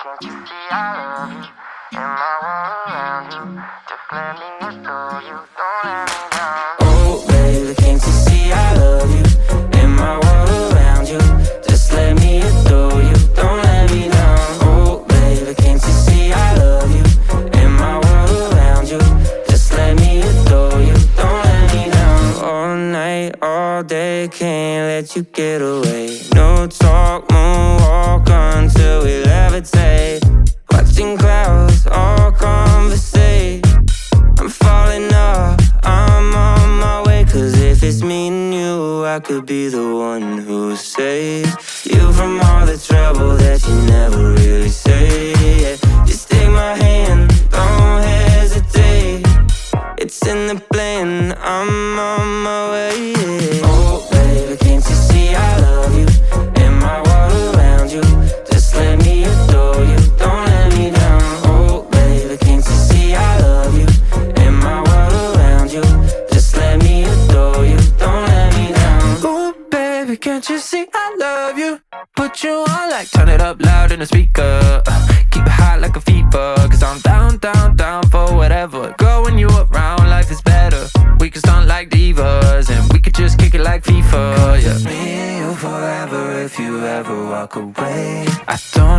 Can't you see I love you? And my world around you. Just let me adore you. Don't let me down. Oh, baby, can't you see I love you? And my world around you. Just let me adore you. Don't let me down. Oh, baby, can't you see I love you? And my world around you. Just let me adore you. Don't let me down. All night, all day, can't let you get away. No talk, moonwalk until we levitate. Watching clouds, all conversate. I'm falling off, I'm on my way. Cause if it's me and you, I could be the one who saves you from all the trouble that you never really say. Yeah. Just take my hand, don't hesitate. It's in the plan, I'm on my way. Yeah. Oh, baby, can't you see I love you? And my world around you. Just let me adore you, don't let me down. Oh, baby, can't you see I love you? And my world around you. Just let me adore you, don't let me down. Oh, baby, can't you see I love you? Put you on like turn it up loud in the speaker. Keep it hot like a fever. Cause I'm down, down, down for whatever. Girl, when you around, life is better. We can stunt like divas, and we could just kick it like FIFA, yeah. Me and you forever if you ever walk away. I don't